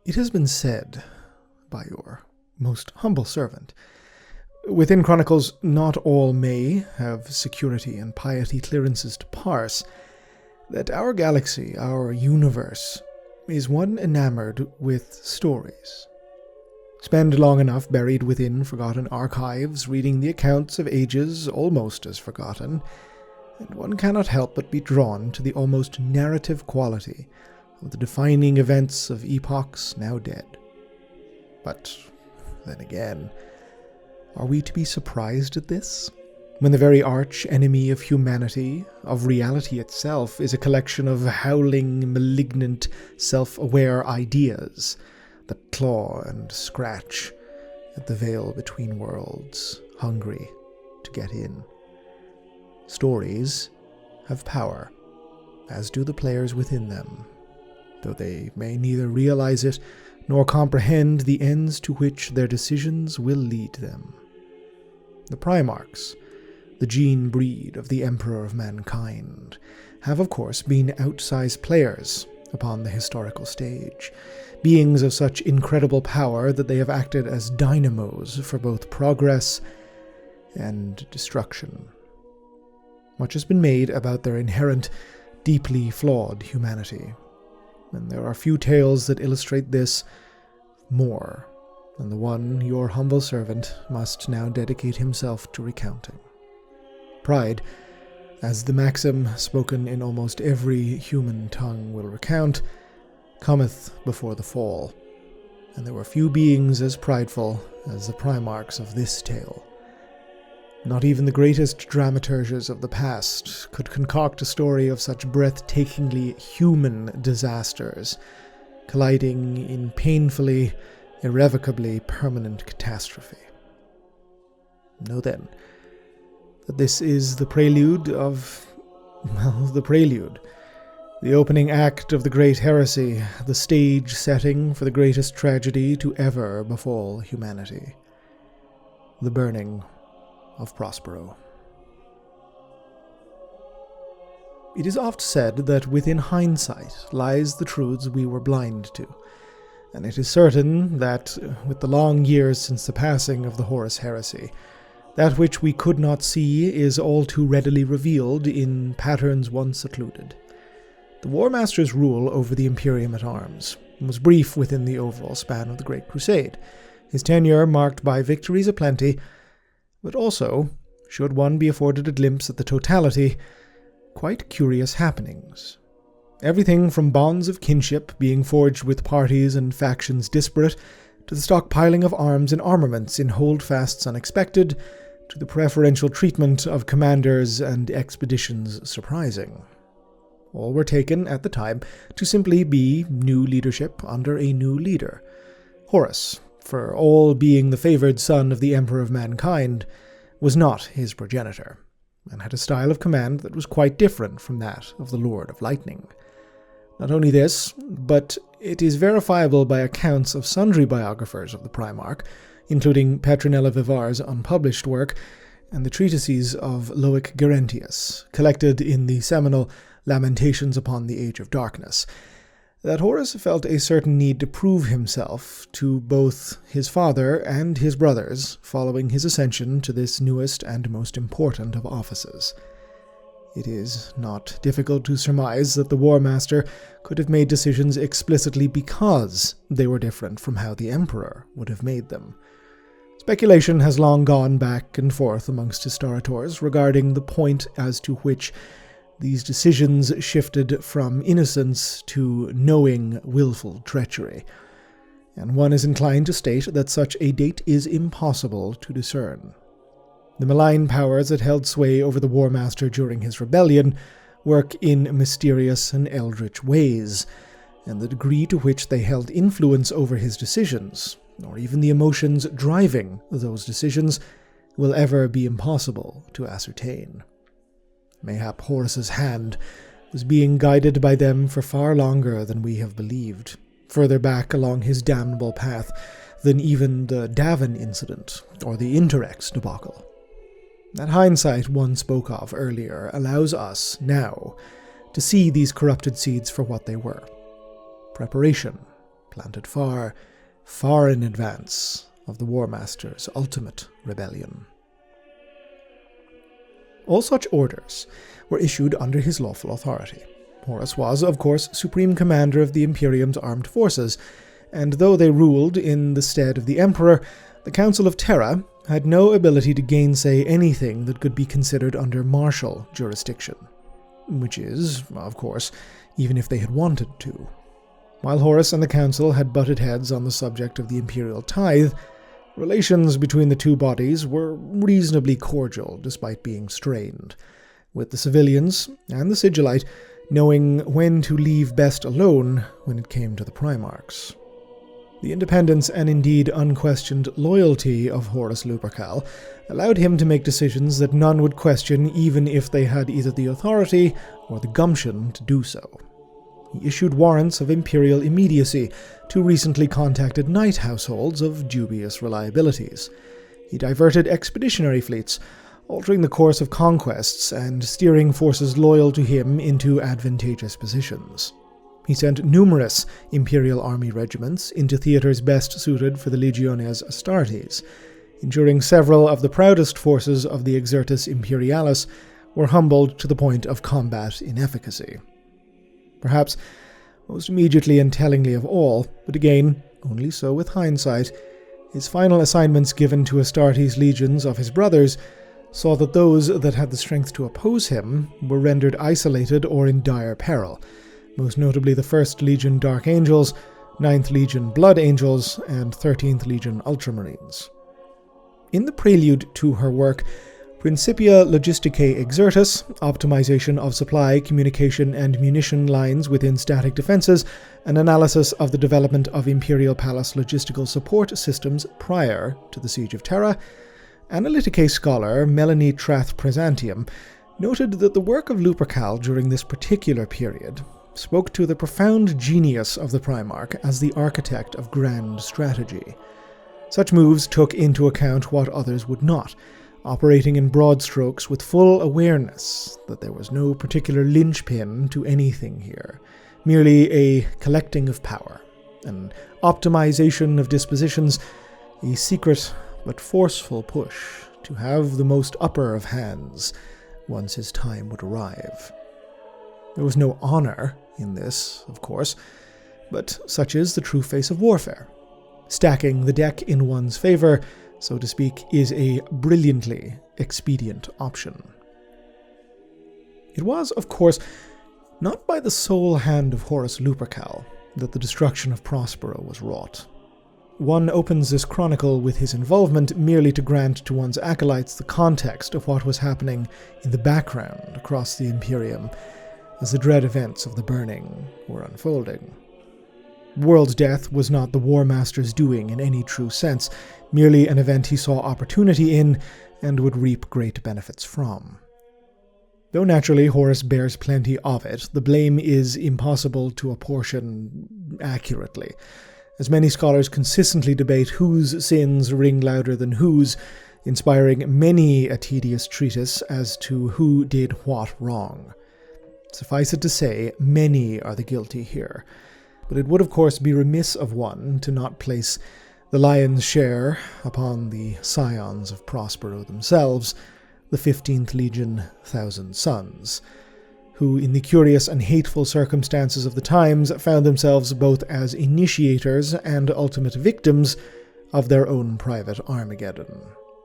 It has been said by your most humble servant, within Chronicles not all may have security and piety clearances to parse, that our galaxy, our universe, is one enamored with stories. Spend long enough buried within forgotten archives, reading the accounts of ages almost as forgotten, and one cannot help but be drawn to the almost narrative quality of the defining events of epochs now dead. But then again, are we to be surprised at this? When the very arch-enemy of humanity, of reality itself, is a collection of howling, malignant, self-aware ideas that claw and scratch at the veil between worlds, hungry to get in. Stories have power, as do the players within them, though they may neither realize it nor comprehend the ends to which their decisions will lead them. The Primarchs, the gene breed of the Emperor of Mankind, have of course been outsized players upon the historical stage, beings of such incredible power that they have acted as dynamos for both progress and destruction. Much has been made about their inherent, deeply flawed humanity, and there are few tales that illustrate this more than the one your humble servant must now dedicate himself to recounting. Pride, as the maxim spoken in almost every human tongue will recount, cometh before the fall, and there were few beings as prideful as the Primarchs of this tale. Not even the greatest dramaturges of the past could concoct a story of such breathtakingly human disasters, colliding in painfully, irrevocably permanent catastrophe. Know then, that this is the prelude, the opening act of the great heresy, the stage setting for the greatest tragedy to ever befall humanity, the burning of Prospero. It is oft said that within hindsight lies the truths we were blind to, and it is certain that, with the long years since the passing of the Horus heresy, that which we could not see is all too readily revealed in patterns once secluded. The War Master's rule over the Imperium at Arms was brief within the overall span of the Great Crusade, his tenure marked by victories aplenty, but also, should one be afforded a glimpse at the totality, quite curious happenings. Everything from bonds of kinship being forged with parties and factions disparate, to the stockpiling of arms and armaments in holdfasts unexpected, to the preferential treatment of commanders and expeditions surprising. All were taken, at the time, to simply be new leadership under a new leader. Horus, for all being the favored son of the Emperor of Mankind, was not his progenitor, and had a style of command that was quite different from that of the Lord of Lightning. Not only this, but it is verifiable by accounts of sundry biographers of the Primarch, including Petronella Vivar's unpublished work, and the treatises of Loic Gerentius, collected in the seminal Lamentations upon the Age of Darkness, that Horus felt a certain need to prove himself to both his father and his brothers following his ascension to this newest and most important of offices. It is not difficult to surmise that the War Master could have made decisions explicitly because they were different from how the Emperor would have made them. Speculation has long gone back and forth amongst historiators regarding the point as to which these decisions shifted from innocence to knowing willful treachery, and one is inclined to state that such a date is impossible to discern. The malign powers that held sway over the War Master during his rebellion work in mysterious and eldritch ways, and the degree to which they held influence over his decisions, or even the emotions driving those decisions, will ever be impossible to ascertain. Mayhap Horus's hand was being guided by them for far longer than we have believed, further back along his damnable path than even the Davin incident or the Interrex debacle. That hindsight one spoke of earlier allows us, now, to see these corrupted seeds for what they were. Preparation, planted far, far in advance of the War Master's ultimate rebellion. All such orders were issued under his lawful authority. Horus was, of course, supreme commander of the Imperium's armed forces, and though they ruled in the stead of the Emperor, the Council of Terra had no ability to gainsay anything that could be considered under martial jurisdiction. Which is, of course, even if they had wanted to. While Horus and the Council had butted heads on the subject of the imperial tithe, relations between the two bodies were reasonably cordial despite being strained, with the civilians and the Sigillite knowing when to leave best alone when it came to the Primarchs. The independence and indeed unquestioned loyalty of Horus Lupercal allowed him to make decisions that none would question even if they had either the authority or the gumption to do so. He issued warrants of imperial immediacy to recently contacted knight households of dubious reliabilities. He diverted expeditionary fleets, altering the course of conquests and steering forces loyal to him into advantageous positions. He sent numerous imperial army regiments into theaters best suited for the Legiones Astartes, ensuring several of the proudest forces of the Exertus Imperialis were humbled to the point of combat inefficacy. Perhaps most immediately and tellingly of all, but again, only so with hindsight, his final assignments given to Astartes' legions of his brothers saw that those that had the strength to oppose him were rendered isolated or in dire peril, most notably the 1st Legion Dark Angels, 9th Legion Blood Angels, and 13th Legion Ultramarines. In the prelude to her work, Principia Logisticae Exertus, optimization of supply, communication, and munition lines within static defenses, an analysis of the development of Imperial Palace logistical support systems prior to the Siege of Terra, Analyticae scholar Melanie Trath-Presantium noted that the work of Lupercal during this particular period spoke to the profound genius of the Primarch as the architect of grand strategy. Such moves took into account what others would not, operating in broad strokes with full awareness that there was no particular linchpin to anything here, merely a collecting of power, an optimization of dispositions, a secret but forceful push to have the most upper of hands once his time would arrive. There was no honor in this, of course, but such is the true face of warfare. Stacking the deck in one's favor, so to speak, is a brilliantly expedient option. It was, of course, not by the sole hand of Horus Lupercal that the destruction of Prospero was wrought. One opens this chronicle with his involvement merely to grant to one's acolytes the context of what was happening in the background across the Imperium as the dread events of the Burning were unfolding. World's death was not the War Master's doing in any true sense, merely an event he saw opportunity in and would reap great benefits from. Though naturally Horus bears plenty of it, the blame is impossible to apportion accurately, as many scholars consistently debate whose sins ring louder than whose, inspiring many a tedious treatise as to who did what wrong. Suffice it to say, many are the guilty here, but it would of course be remiss of one to not place the lion's share upon the scions of Prospero themselves, the 15th Legion Thousand Sons, who in the curious and hateful circumstances of the times found themselves both as initiators and ultimate victims of their own private Armageddon.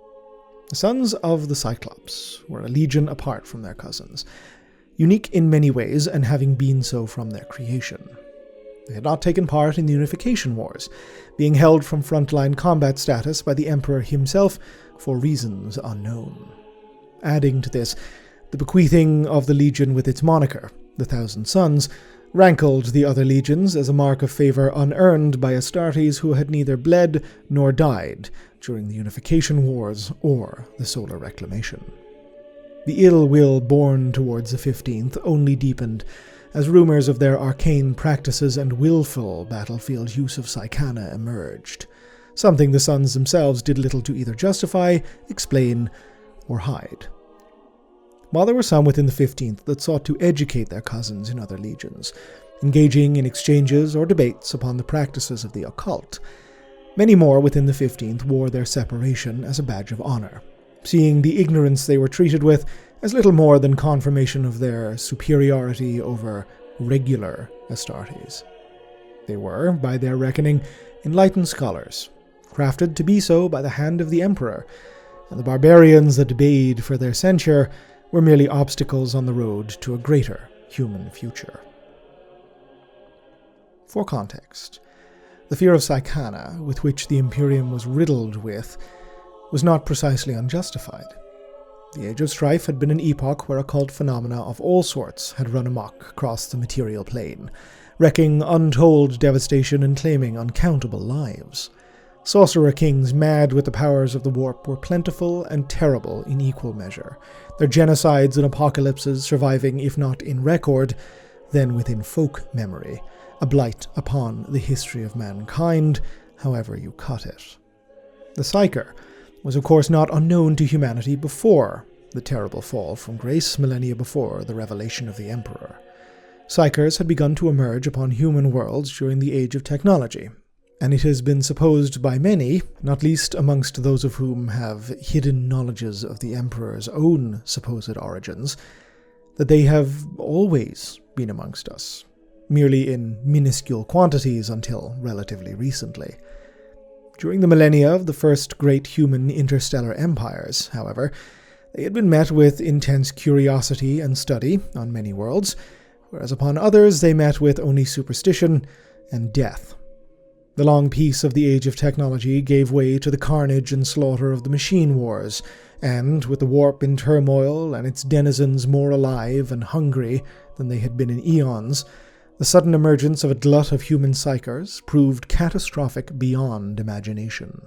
The Sons of the Cyclops were a legion apart from their cousins, unique in many ways and having been so from their creation. They had not taken part in the Unification Wars, being held from frontline combat status by the Emperor himself for reasons unknown. Adding to this, the bequeathing of the legion with its moniker, the Thousand Sons, rankled the other legions as a mark of favor unearned by Astartes who had neither bled nor died during the Unification Wars or the Solar Reclamation. The ill will borne towards the 15th only deepened as rumors of their arcane practices and willful battlefield use of Psychana emerged, something the Sons themselves did little to either justify, explain, or hide. While there were some within the 15th that sought to educate their cousins in other legions, engaging in exchanges or debates upon the practices of the occult. Many more within the 15th wore their separation as a badge of honor, seeing the ignorance they were treated with as little more than confirmation of their superiority over regular Astartes. They were, by their reckoning, enlightened scholars, crafted to be so by the hand of the Emperor, and the barbarians that bayed for their censure were merely obstacles on the road to a greater human future. For context, the fear of Psychana, with which the Imperium was riddled with, was not precisely unjustified. The Age of Strife had been an epoch where occult phenomena of all sorts had run amok across the material plane, wreaking untold devastation and claiming uncountable lives. Sorcerer kings mad with the powers of the warp were plentiful and terrible in equal measure, their genocides and apocalypses surviving, if not in record, then within folk memory, a blight upon the history of mankind, however you cut it. The Psyker was of course not unknown to humanity before the terrible fall from grace millennia before the revelation of the Emperor. Psykers had begun to emerge upon human worlds during the Age of Technology, and it has been supposed by many, not least amongst those of whom have hidden knowledges of the Emperor's own supposed origins, that they have always been amongst us, merely in minuscule quantities until relatively recently. During the millennia of the first great human interstellar empires, however, they had been met with intense curiosity and study on many worlds, whereas upon others they met with only superstition and death. The long peace of the Age of Technology gave way to the carnage and slaughter of the machine wars, and, with the warp in turmoil and its denizens more alive and hungry than they had been in eons, the sudden emergence of a glut of human psychers proved catastrophic beyond imagination.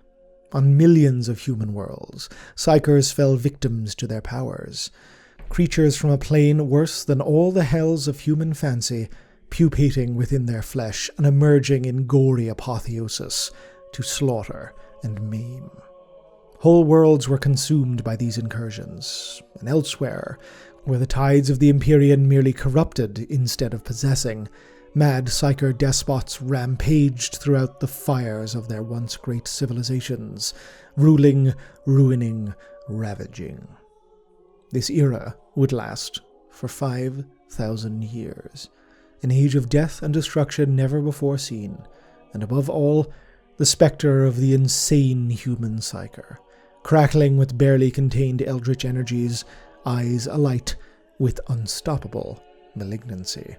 On millions of human worlds, psychers fell victims to their powers, creatures from a plane worse than all the hells of human fancy, pupating within their flesh and emerging in gory apotheosis to slaughter and maim. Whole worlds were consumed by these incursions, and elsewhere, where the tides of the Empyrean merely corrupted instead of possessing, mad psyker despots rampaged throughout the fires of their once great civilizations, ruling, ruining, ravaging. This era would last for 5,000 years, an age of death and destruction never before seen, and above all, the spectre of the insane human psyker, crackling with barely contained eldritch energies, eyes alight with unstoppable malignancy.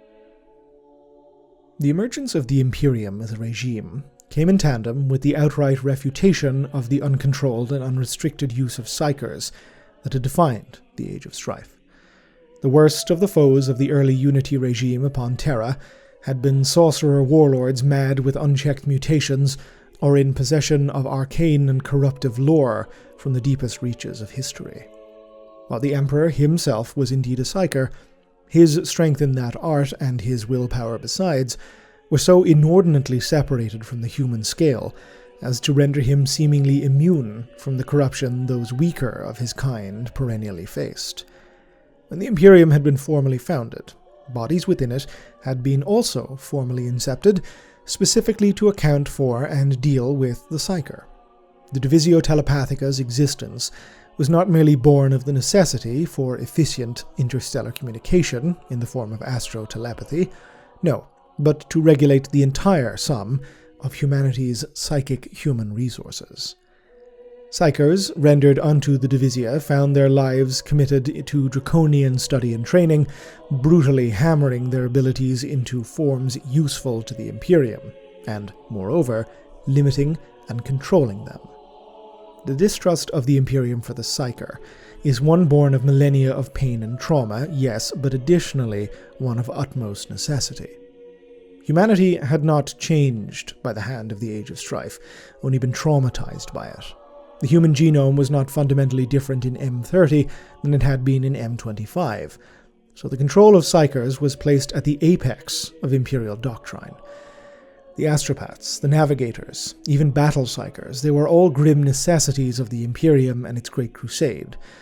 The emergence of the Imperium as a regime came in tandem with the outright refutation of the uncontrolled and unrestricted use of psychers that had defined the Age of Strife. The worst of the foes of the early Unity regime upon Terra had been sorcerer warlords mad with unchecked mutations or in possession of arcane and corruptive lore from the deepest reaches of history. While the Emperor himself was indeed a psyker, his strength in that art, and his willpower besides, were so inordinately separated from the human scale as to render him seemingly immune from the corruption those weaker of his kind perennially faced. When the Imperium had been formally founded, bodies within it had been also formally incepted, specifically to account for and deal with the psyker. The Divisio Telepathica's existence was not merely born of the necessity for efficient interstellar communication in the form of astro-telepathy, no, but to regulate the entire sum of humanity's psychic human resources. Psychers, rendered unto the Divisia, found their lives committed to draconian study and training, brutally hammering their abilities into forms useful to the Imperium, and, moreover, limiting and controlling them. The distrust of the Imperium for the psyker is one born of millennia of pain and trauma, yes, but additionally one of utmost necessity. Humanity had not changed by the hand of the Age of Strife, only been traumatized by it. The human genome was not fundamentally different in M30 than it had been in M25, so the control of psychers was placed at the apex of Imperial doctrine. The astropaths, the navigators, even battle psychers, they were all grim necessities of the Imperium and its great crusade.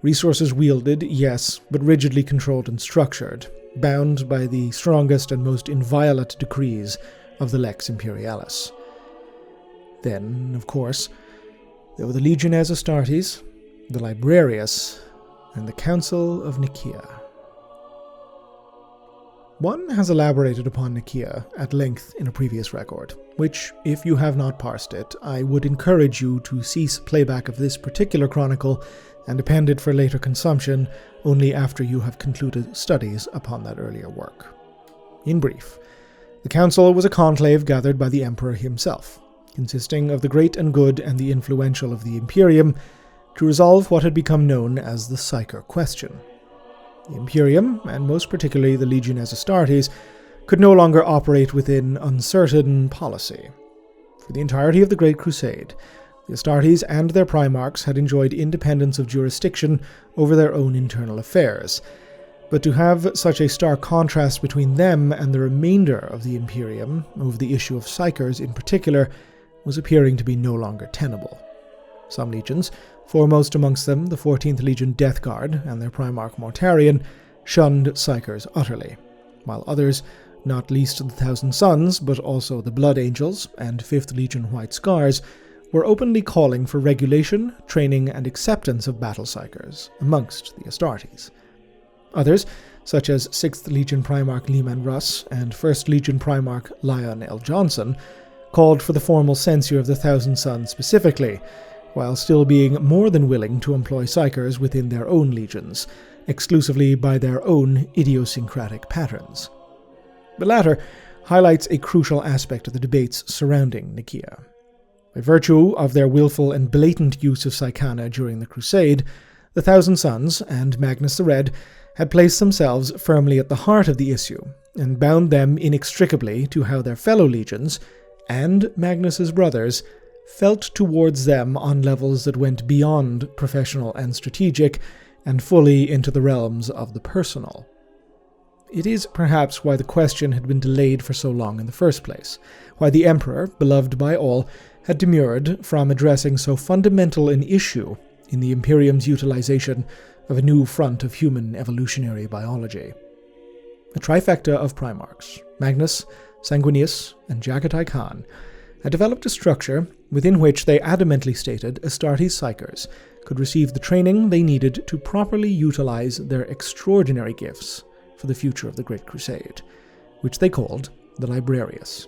Resources wielded, yes, but rigidly controlled and structured, bound by the strongest and most inviolate decrees of the Lex Imperialis. Then, of course, there were the Legiones Astartes, the Librarius, and the Council of Nicaea. One has elaborated upon Nicaea at length in a previous record, which, if you have not parsed it, I would encourage you to cease playback of this particular chronicle and append it for later consumption only after you have concluded studies upon that earlier work. In brief, the council was a conclave gathered by the emperor himself, consisting of the great and good and the influential of the Imperium, to resolve what had become known as the Psyker question. The Imperium, and most particularly the Legiones Astartes, could no longer operate within uncertain policy. For the entirety of the Great Crusade, the Astartes and their Primarchs had enjoyed independence of jurisdiction over their own internal affairs, but to have such a stark contrast between them and the remainder of the Imperium, over the issue of Psykers in particular, was appearing to be no longer tenable. Some legions, foremost amongst them the 14th Legion Death Guard and their Primarch Mortarion, shunned Psykers utterly, while others, not least the Thousand Sons, but also the Blood Angels and 5th Legion White Scars, were openly calling for regulation, training, and acceptance of battle Psykers amongst the Astartes. Others, such as 6th Legion Primarch Leman Russ and 1st Legion Primarch Lion L. Johnson, called for the formal censure of the Thousand Sons specifically, while still being more than willing to employ Psykers within their own legions, exclusively by their own idiosyncratic patterns. The latter highlights a crucial aspect of the debates surrounding Nicaea. By virtue of their willful and blatant use of Psykana during the Crusade, the Thousand Sons and Magnus the Red had placed themselves firmly at the heart of the issue, and bound them inextricably to how their fellow legions, and Magnus's brothers, felt towards them on levels that went beyond professional and strategic, and fully into the realms of the personal. It is perhaps why the question had been delayed for so long in the first place, why the Emperor, beloved by all, had demurred from addressing so fundamental an issue in the Imperium's utilization of a new front of human evolutionary biology. A trifecta of Primarchs, Magnus, Sanguinius, and Jagatai Khan, had developed a structure within which they adamantly stated Astartes Psykers could receive the training they needed to properly utilize their extraordinary gifts for the future of the Great Crusade, which they called the Librarius.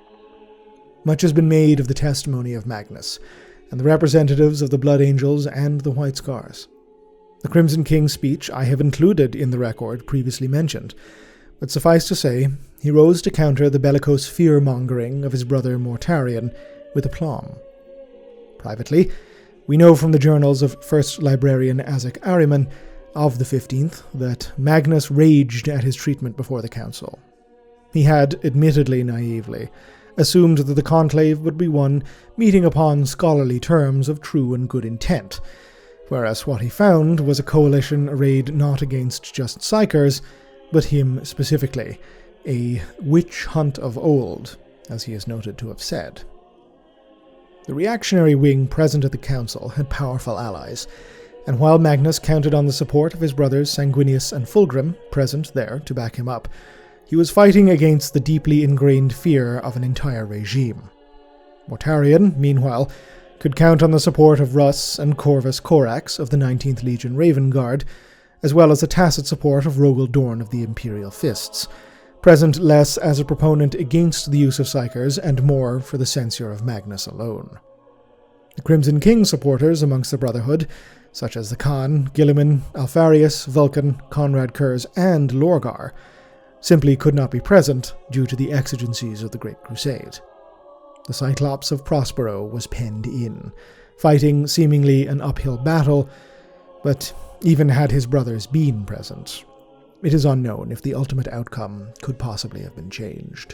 Much has been made of the testimony of Magnus, and the representatives of the Blood Angels and the White Scars. The Crimson King's speech I have included in the record previously mentioned, but suffice to say, he rose to counter the bellicose fear-mongering of his brother Mortarion with aplomb. Privately, we know from the journals of First Librarian Azek Ahriman of the 15th that Magnus raged at his treatment before the council. He had, admittedly naively, assumed that the conclave would be one meeting upon scholarly terms of true and good intent, whereas what he found was a coalition arrayed not against just Psykers, but him specifically, a witch hunt of old, as he is noted to have said. The reactionary wing present at the council had powerful allies, and while Magnus counted on the support of his brothers Sanguinius and Fulgrim, present there to back him up, he was fighting against the deeply ingrained fear of an entire regime. Mortarion, meanwhile, could count on the support of Russ and Corvus Corax of the 19th Legion Raven Guard, as well as the tacit support of Rogel Dorn of the Imperial Fists, present less as a proponent against the use of Psykers and more for the censure of Magnus alone. The Crimson King supporters amongst the Brotherhood, such as the Khan, Guilliman, Alpharius, Vulcan, Conrad Kurz, and Lorgar, simply could not be present due to the exigencies of the Great Crusade. The Cyclops of Prospero was penned in, fighting seemingly an uphill battle, but even had his brothers been present, it is unknown if the ultimate outcome could possibly have been changed.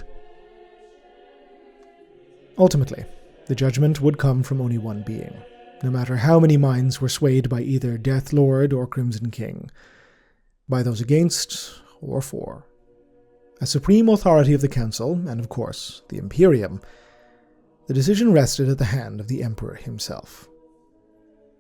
Ultimately, the judgment would come from only one being, no matter how many minds were swayed by either Death Lord or Crimson King, by those against or for. As supreme authority of the Council, and of course the Imperium, the decision rested at the hand of the Emperor himself.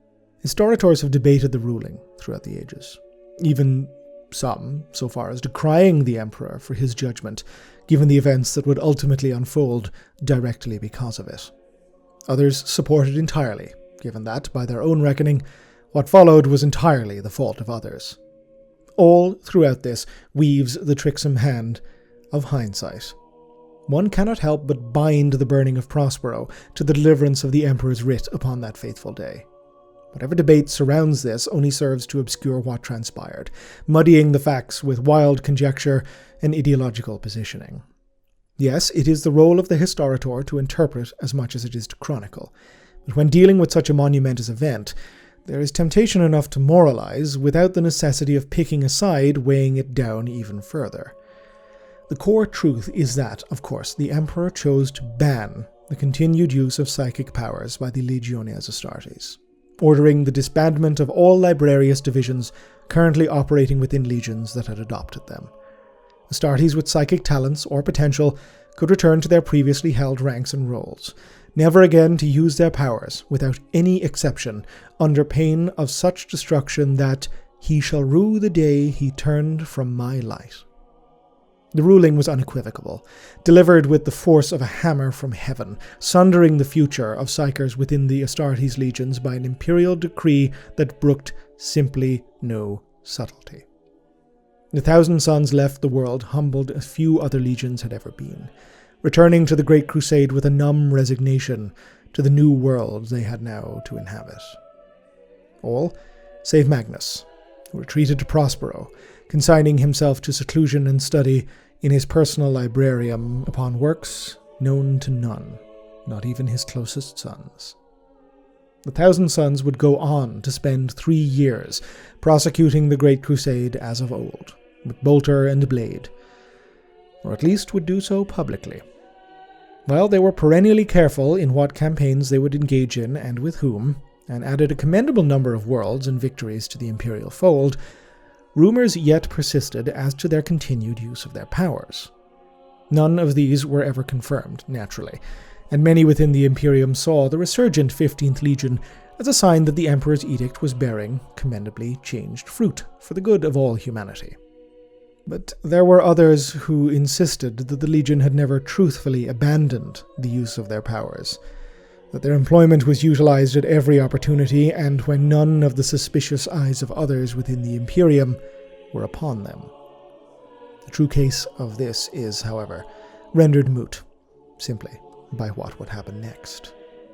Historiators have debated the ruling throughout the ages, even some so far as decrying the emperor for his judgment, given the events that would ultimately unfold directly because of it. Others support it entirely, given that, by their own reckoning, what followed was entirely the fault of others. All throughout this weaves the tricksome hand of hindsight. One cannot help but bind the burning of Prospero to the deliverance of the emperor's writ upon that faithful day. Whatever debate surrounds this only serves to obscure what transpired, muddying the facts with wild conjecture and ideological positioning. Yes, it is the role of the historiator to interpret as much as it is to chronicle, but when dealing with such a monumentous event, there is temptation enough to moralize without the necessity of picking a side, weighing it down even further. The core truth is that, of course, the emperor chose to ban the continued use of psychic powers by the Legiones Astartes, ordering the disbandment of all librarius divisions currently operating within legions that had adopted them. Astartes with psychic talents or potential could return to their previously held ranks and roles, never again to use their powers, without any exception, under pain of such destruction that he shall rue the day he turned from my light. The ruling was unequivocal, delivered with the force of a hammer from heaven, sundering the future of psychers within the Astartes legions by an imperial decree that brooked simply no subtlety. The Thousand Sons left the world humbled as few other legions had ever been, returning to the Great Crusade with a numb resignation to the new world they had now to inhabit. All save Magnus, who retreated to Prospero, consigning himself to seclusion and study in his personal librarium upon works known to none, not even his closest sons. The Thousand Sons would go on to spend 3 years prosecuting the Great Crusade as of old, with bolter and blade, or at least would do so publicly. While they were perennially careful in what campaigns they would engage in and with whom, and added a commendable number of worlds and victories to the imperial fold, rumors yet persisted as to their continued use of their powers. None of these were ever confirmed, naturally, and many within the Imperium saw the resurgent 15th Legion as a sign that the Emperor's edict was bearing commendably changed fruit for the good of all humanity. But there were others who insisted that the Legion had never truthfully abandoned the use of their powers, that their employment was utilized at every opportunity and when none of the suspicious eyes of others within the Imperium were upon them. The true case of this is, however, rendered moot, simply by what would happen next.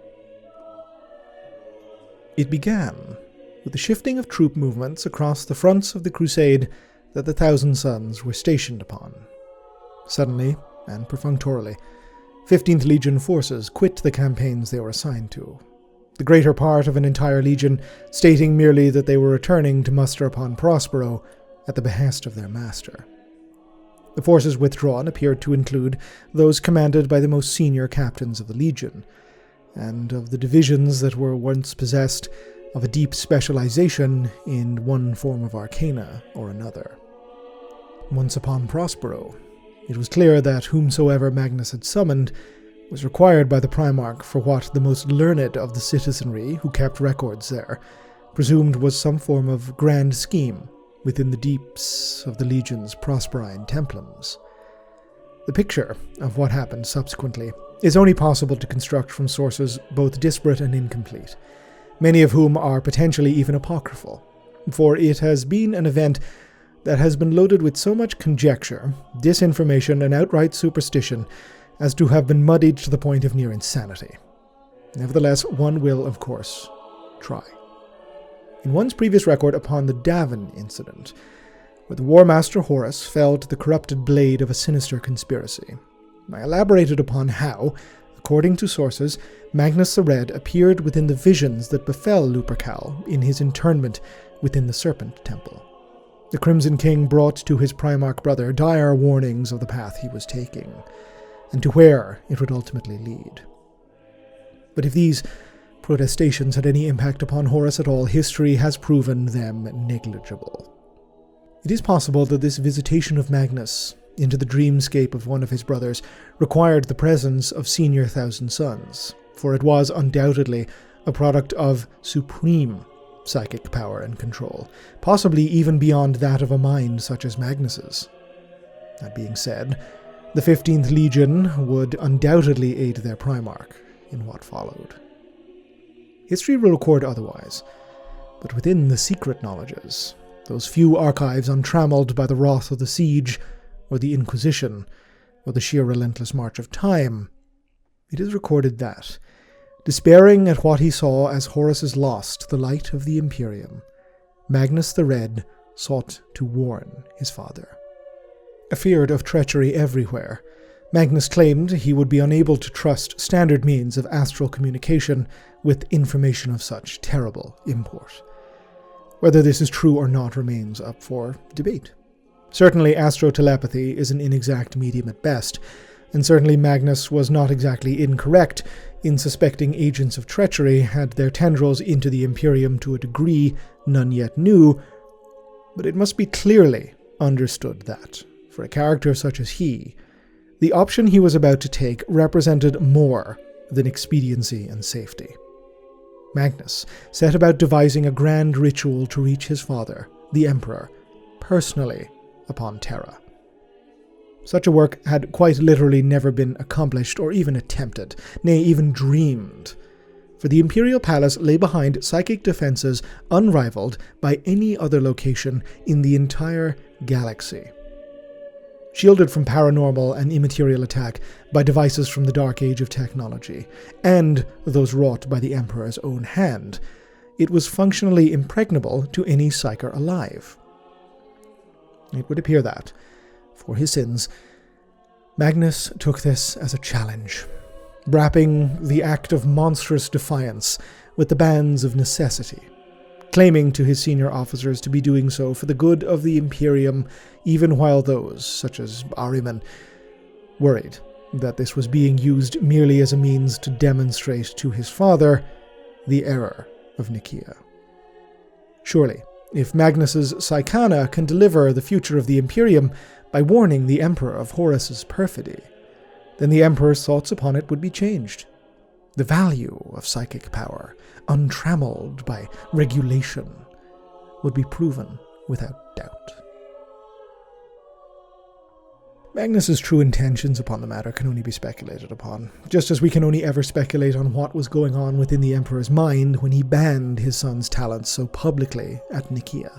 It began with the shifting of troop movements across the fronts of the crusade that the Thousand Sons were stationed upon. Suddenly, and perfunctorily, 15th Legion forces quit the campaigns they were assigned to, the greater part of an entire legion stating merely that they were returning to muster upon Prospero at the behest of their master. The forces withdrawn appeared to include those commanded by the most senior captains of the legion, and of the divisions that were once possessed of a deep specialization in one form of arcana or another. Once upon Prospero, it was clear that whomsoever Magnus had summoned was required by the Primarch for what the most learned of the citizenry who kept records there presumed was some form of grand scheme within the deeps of the Legion's Prosperine templums. The picture of what happened subsequently is only possible to construct from sources both disparate and incomplete, many of whom are potentially even apocryphal, for it has been an event that has been loaded with so much conjecture, disinformation, and outright superstition as to have been muddied to the point of near insanity. Nevertheless, one will, of course, try. In one's previous record upon the Davin incident, where the War Master Horus fell to the corrupted blade of a sinister conspiracy, I elaborated upon how, according to sources, Magnus the Red appeared within the visions that befell Lupercal in his internment within the Serpent Temple. The Crimson King brought to his Primarch brother dire warnings of the path he was taking, and to where it would ultimately lead. But if these protestations had any impact upon Horus at all, history has proven them negligible. It is possible that this visitation of Magnus into the dreamscape of one of his brothers required the presence of senior Thousand Sons, for it was undoubtedly a product of supreme psychic power and control, possibly even beyond that of a mind such as Magnus's. That being said, the 15th Legion would undoubtedly aid their Primarch in what followed. History will record otherwise, but within the secret knowledges, those few archives untrammeled by the wrath of the Siege, or the Inquisition, or the sheer relentless march of time, it is recorded that, despairing at what he saw as Horus's loss to the light of the Imperium, Magnus the Red sought to warn his father. Afeared of treachery everywhere, Magnus claimed he would be unable to trust standard means of astral communication with information of such terrible import. Whether this is true or not remains up for debate. Certainly astrotelepathy is an inexact medium at best, and certainly Magnus was not exactly incorrect in suspecting agents of treachery had their tendrils into the Imperium to a degree none yet knew, but it must be clearly understood that, for a character such as he, the option he was about to take represented more than expediency and safety. Magnus set about devising a grand ritual to reach his father, the Emperor, personally upon Terra. Such a work had quite literally never been accomplished or even attempted, nay, even dreamed, for the Imperial Palace lay behind psychic defenses unrivaled by any other location in the entire galaxy. Shielded from paranormal and immaterial attack by devices from the dark age of technology, and those wrought by the Emperor's own hand, it was functionally impregnable to any psyker alive. It would appear that, for his sins, Magnus took this as a challenge, wrapping the act of monstrous defiance with the bands of necessity, claiming to his senior officers to be doing so for the good of the Imperium, even while those, such as Ahriman, worried that this was being used merely as a means to demonstrate to his father the error of Nicaea. Surely, if Magnus's Psychana can deliver the future of the Imperium by warning the Emperor of Horus's perfidy, then the Emperor's thoughts upon it would be changed. The value of psychic power, untrammeled by regulation, would be proven without doubt. Magnus's true intentions upon the matter can only be speculated upon, just as we can only ever speculate on what was going on within the Emperor's mind when he banned his son's talents so publicly at Nicaea.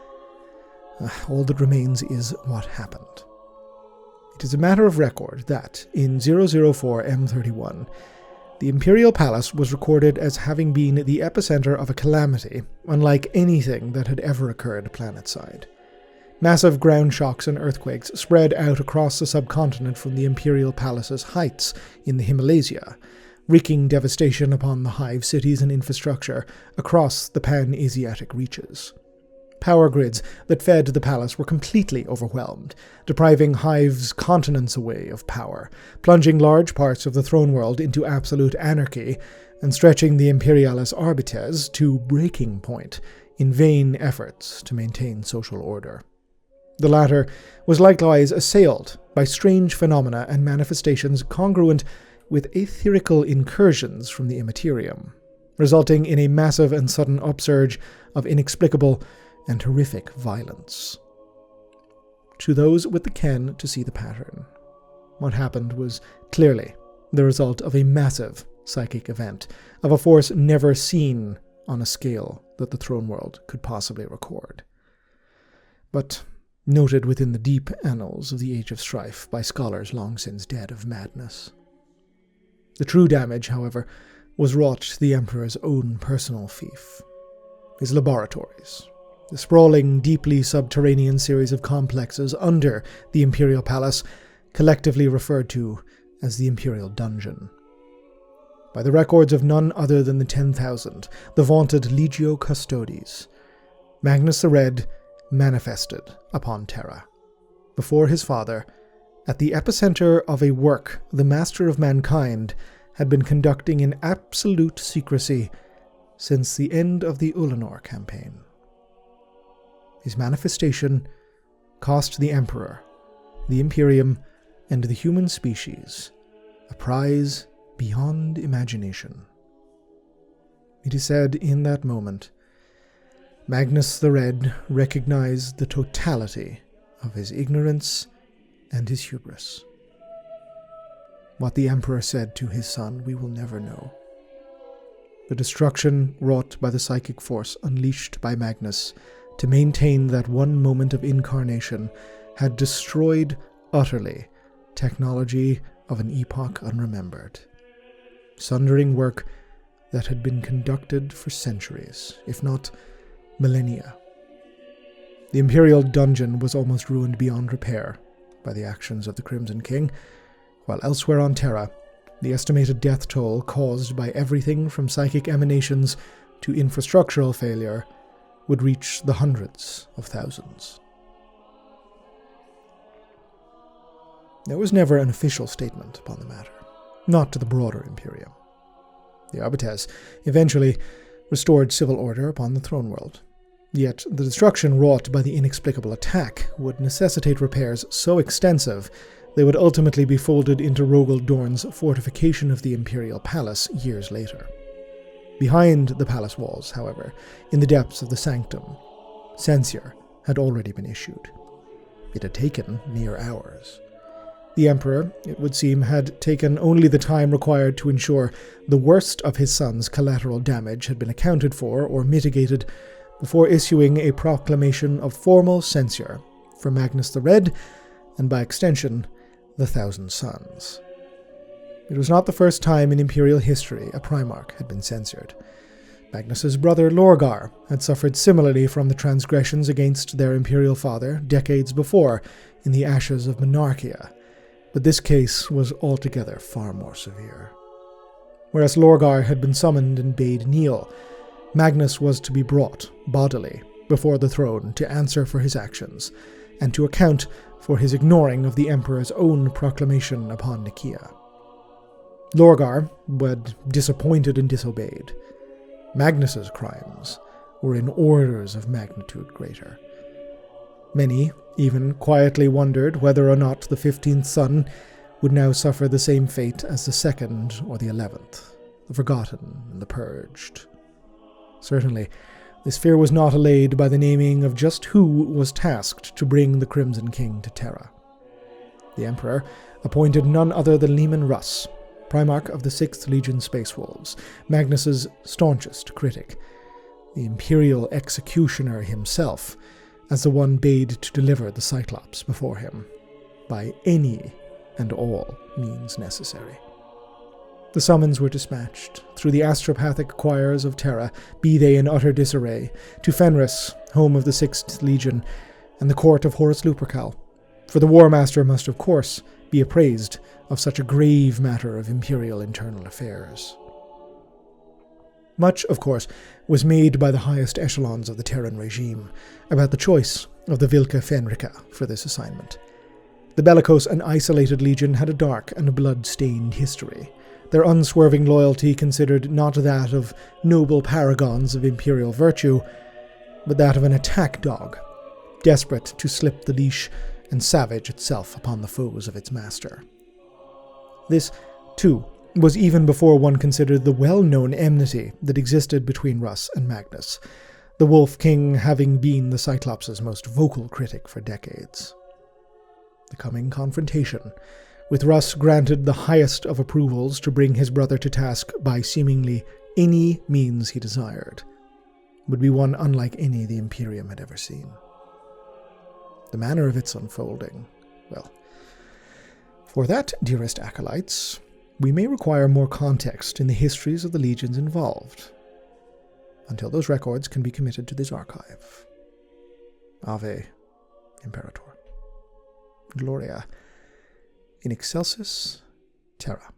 All that remains is what happened. It is a matter of record that, in 004 M31, the Imperial Palace was recorded as having been the epicenter of a calamity unlike anything that had ever occurred planetside. Massive ground shocks and earthquakes spread out across the subcontinent from the Imperial Palace's heights in the Himalaya, wreaking devastation upon the hive cities and infrastructure across the Pan-Asiatic reaches. Power grids that fed the palace were completely overwhelmed, depriving hives continents away of power, plunging large parts of the throne world into absolute anarchy, and stretching the Imperialis Arbites to breaking point in vain efforts to maintain social order. The latter was likewise assailed by strange phenomena and manifestations congruent with aetherical incursions from the Immaterium, resulting in a massive and sudden upsurge of inexplicable and horrific violence. To those with the ken to see the pattern, what happened was clearly the result of a massive psychic event, of a force never seen on a scale that the throne world could possibly record, but noted within the deep annals of the Age of Strife by scholars long since dead of madness. The true damage, however, was wrought to the Emperor's own personal fief, his laboratories, the sprawling, deeply subterranean series of complexes under the Imperial Palace, collectively referred to as the Imperial Dungeon. By the records of none other than the 10,000, the vaunted Legio Custodes, Magnus the Red manifested upon Terra, before his father, at the epicenter of a work the Master of Mankind had been conducting in absolute secrecy since the end of the Ulanor campaign. His manifestation cost the Emperor, the Imperium, and the human species a prize beyond imagination. It is said in that moment Magnus the Red recognized the totality of his ignorance and his hubris. What the Emperor said to his son we will never know. The destruction wrought by the psychic force unleashed by Magnus to maintain that one moment of incarnation had destroyed utterly technology of an epoch unremembered, sundering work that had been conducted for centuries, if not millennia. The Imperial dungeon was almost ruined beyond repair by the actions of the Crimson King, while elsewhere on Terra, the estimated death toll caused by everything from psychic emanations to infrastructural failure would reach the hundreds of thousands. There was never an official statement upon the matter, not to the broader Imperium. The Arbites eventually restored civil order upon the throne world, yet the destruction wrought by the inexplicable attack would necessitate repairs so extensive they would ultimately be folded into Rogal Dorn's fortification of the Imperial Palace years later. Behind the palace walls, however, in the depths of the sanctum, censure had already been issued. It had taken mere hours. The Emperor, it would seem, had taken only the time required to ensure the worst of his son's collateral damage had been accounted for or mitigated before issuing a proclamation of formal censure for Magnus the Red, and by extension, the Thousand Sons. It was not the first time in Imperial history a Primarch had been censured. Magnus's brother Lorgar had suffered similarly from the transgressions against their Imperial father decades before in the ashes of Monarchia, but this case was altogether far more severe. Whereas Lorgar had been summoned and bade kneel, Magnus was to be brought, bodily, before the throne to answer for his actions, and to account for his ignoring of the Emperor's own proclamation upon Nicaea. Lorgar had disappointed and disobeyed. Magnus's crimes were in orders of magnitude greater. Many even quietly wondered whether or not the 15th son would now suffer the same fate as the 2nd or the 11th, the forgotten and the purged. Certainly, this fear was not allayed by the naming of just who was tasked to bring the Crimson King to Terra. The Emperor appointed none other than Leman Russ, Primarch of the 6th Legion Space Wolves, Magnus's staunchest critic, the Imperial executioner himself, as the one bade to deliver the Cyclops before him, by any and all means necessary. The summons were dispatched through the astropathic choirs of Terra, be they in utter disarray, to Fenris, home of the 6th Legion, and the court of Horus Lupercal, for the War Master must, of course, be appraised of such a grave matter of Imperial internal affairs. Much, of course, was made by the highest echelons of the Terran regime about the choice of the Vilca Fenrica for this assignment. The bellicose and isolated legion had a dark and blood-stained history, their unswerving loyalty considered not that of noble paragons of imperial virtue, but that of an attack dog, desperate to slip the leash and savage itself upon the foes of its master. This, too, was even before one considered the well-known enmity that existed between Russ and Magnus, the Wolf King having been the Cyclops' most vocal critic for decades. The coming confrontation, with Russ granted the highest of approvals to bring his brother to task by seemingly any means he desired, would be one unlike any the Imperium had ever seen. The manner of its unfolding, well, for that, dearest acolytes, we may require more context in the histories of the legions involved, until those records can be committed to this archive. Ave Imperator. Gloria in excelsis terra.